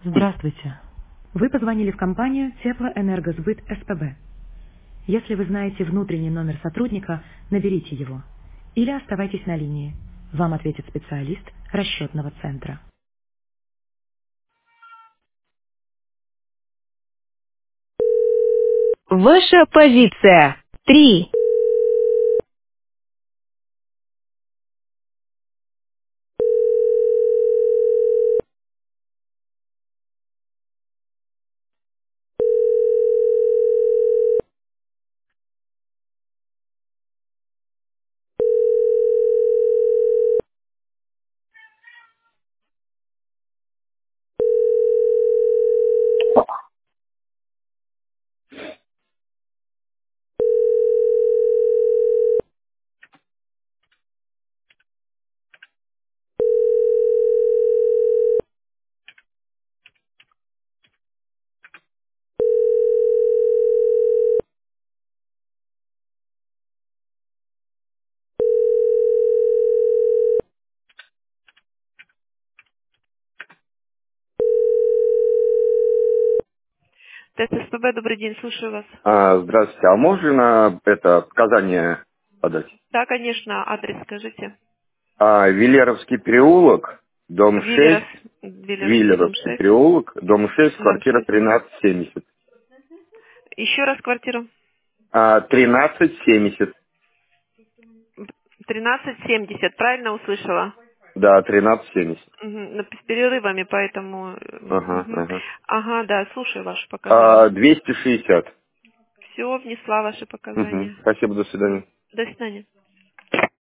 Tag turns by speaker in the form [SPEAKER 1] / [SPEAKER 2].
[SPEAKER 1] Здравствуйте. Вы позвонили в компанию Теплоэнергосбыт СПБ. Если вы знаете внутренний номер сотрудника, наберите его. Или оставайтесь на линии. Вам ответит специалист расчетного центра.
[SPEAKER 2] Ваша позиция. 3. ТСПБ, добрый день, слушаю вас.
[SPEAKER 3] Здравствуйте. А можно на это показания подать?
[SPEAKER 2] Да, конечно, адрес скажите.
[SPEAKER 3] Велеровский переулок, дом 6,
[SPEAKER 2] Виллеровский дом
[SPEAKER 3] Виллеровский
[SPEAKER 2] 6,
[SPEAKER 3] переулок, дом 6,
[SPEAKER 2] дом
[SPEAKER 3] квартира
[SPEAKER 2] 6.
[SPEAKER 3] 1370.
[SPEAKER 2] Еще раз квартира.
[SPEAKER 3] 1370.
[SPEAKER 2] 1370, правильно услышала?
[SPEAKER 3] Да, 1370.
[SPEAKER 2] Мгм, ну, с перерывами, поэтому...
[SPEAKER 3] Ага,
[SPEAKER 2] мгм.
[SPEAKER 3] ага.
[SPEAKER 2] Ага, да, слушаю ваши показания.
[SPEAKER 3] 260.
[SPEAKER 2] Все, внесла ваши
[SPEAKER 3] Угу.
[SPEAKER 2] показания.
[SPEAKER 3] Спасибо, до свидания.
[SPEAKER 2] До свидания.